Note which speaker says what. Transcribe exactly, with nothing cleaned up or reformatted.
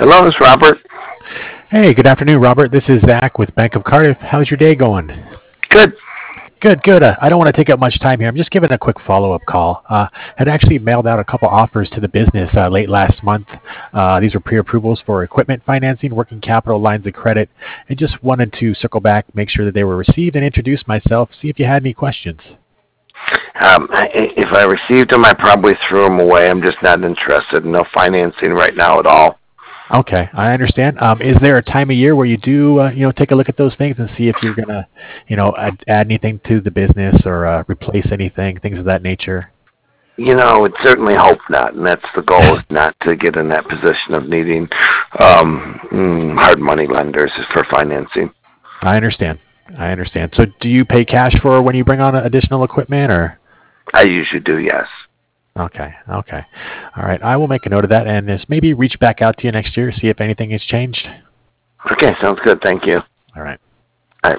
Speaker 1: Hello, this is Robert.
Speaker 2: Hey, good afternoon, Robert. This is Zach with Bank of Cardiff. How's your day going?
Speaker 1: Good.
Speaker 2: Good, good. Uh, I don't want to take up much time here. I'm just giving a quick follow-up call. Uh, had actually mailed out a couple offers to the business uh, late last month. Uh, these were pre-approvals for equipment financing, working capital lines of credit, and just wanted to circle back, make sure that they were received, and introduce myself. See if you had any questions.
Speaker 1: Um, I- if I received them, I probably threw them away. I'm just not interested in no financing right now at all.
Speaker 2: Okay, I understand. Um, is there a time of year where you do, uh, you know, take a look at those things and see if you're gonna, you know, add, add anything to the business or uh, replace anything, things of that nature?
Speaker 1: You know, would certainly hope not, and that's the goal, is not to get in that position of needing um, mm, hard money lenders for financing.
Speaker 2: I understand. I understand. So, do you pay cash for when you bring on additional equipment, or?
Speaker 1: I usually do, yes.
Speaker 2: Okay, okay, all right. I will make a note of that, and just maybe reach back out to you next year, see if anything has changed.
Speaker 1: Okay, sounds good. Thank you.
Speaker 2: All right.